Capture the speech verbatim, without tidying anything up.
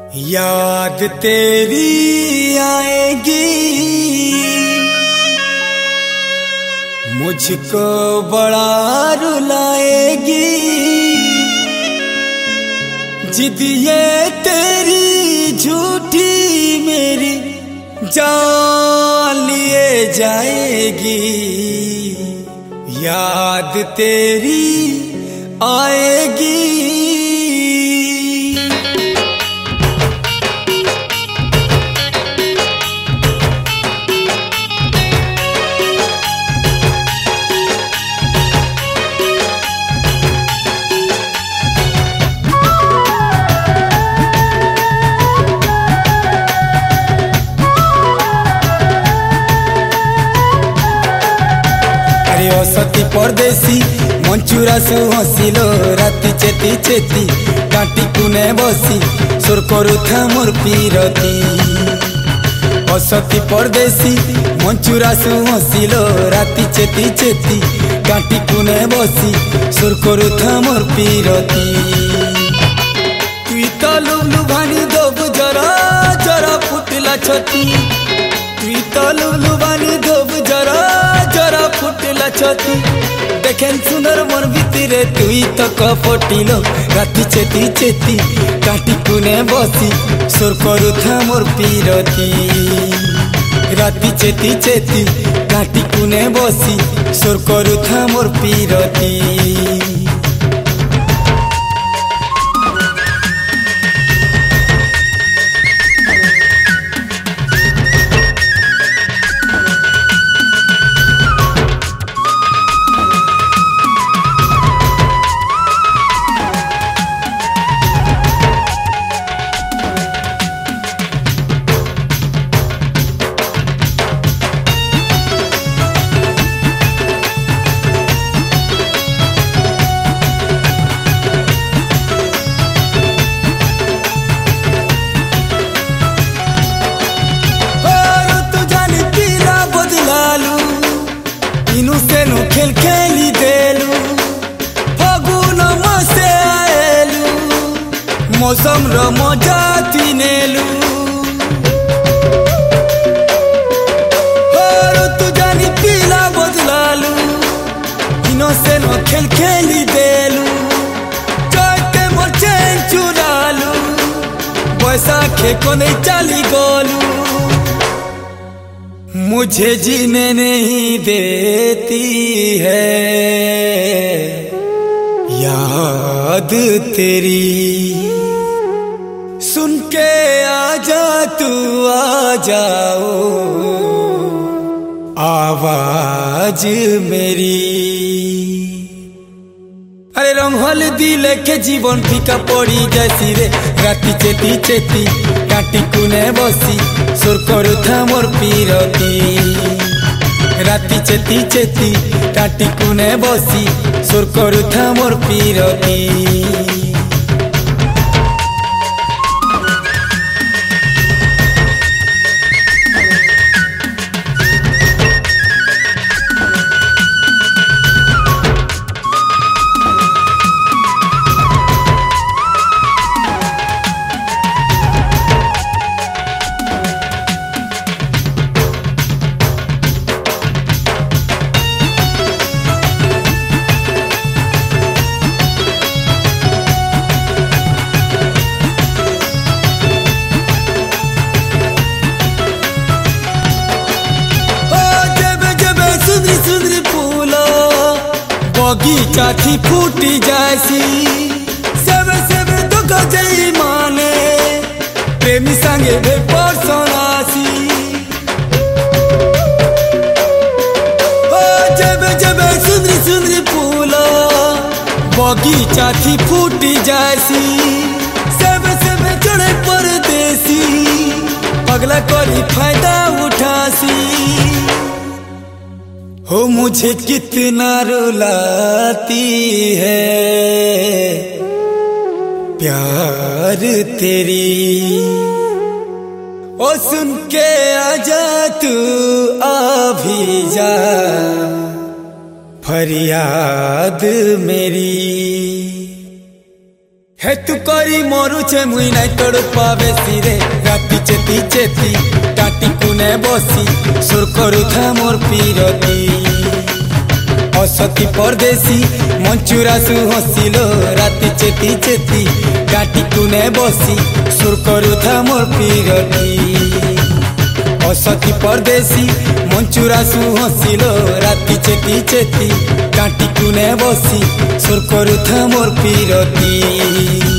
याद तेरी आएगी मुझको बड़ा रुलाएगी। जिद ये तेरी झूठी मेरी जान लिए जाएगी। याद तेरी आएगी। सती परदेसी मंचुरासु हसिलो राति चेती चेती काटी कुने बसी सुर करुथा मोर पीरती। असती परदेसी मंचुरासु हसिलो राति चेती चेती काटी कुने बसी सुर करुथा मोर पीरती। तुई तो लुलु भानी दोब जरा जरा फुटला छती। तुई तो लुलु भानी दोब जरा जरा फुटला छती। देखें सुंदर मन भितरे तुई तो कपटिलो राति चेती चेती काटी कुने बसी सुर करुथा मोर पीरती। राति चेती चेती काटी कुने बसी सुर करुथा मोर पीरती। खेल खेली देलू फगुन मसे आएलू मौसम रो मजा तिनेलू। तू जानी पीला बदलालू इनो से नो खेल खेली देलू चाहते मोर चैन चुरालू बैसाखे को नहीं चली गोलू। मुझे जीने नहीं देती है याद तेरी। सुन के आजा तू आ जाओ आवाज मेरी। अरे रंगल दिल के जीवन फीका पड़ी जैसी रे राति चेती चेती काटी कुने बसी सुर करुथा मोर पीरती। राति चेती चेती काटी कुने बसी सुर करुथा मोर पीरती। बगीचा थी फूटी जैसी सेवे सेवे तो गजई माने प्रेमी संगे वे परसोनासी। ओ जबे जबे सुंदरी सुंदरी फूला बगीचा थी फूटी जैसी सेवे सेवे चढ़े परदेसी पगला करी फायदा उठासी। हो मुझे कितना रुलाती है प्यार तेरी। ओ सुन के आजा तू आ भी जा फरियाद मेरी। हे तू करी मरुचे मुई नाई तोड़ पावे सिरे राति चेती चेती टाटी कुने बसी सुर करुथा मोर पीरती असती परदेसी मंचुरासु हसिलो राति चेती चेती टाटी कुने बसी सुर करुथा मोर पीरती असती परदेसी मंचुरासु हसिलो राति चेती चेती टाटी कुने बसी सुर करुथा मोर पीरती।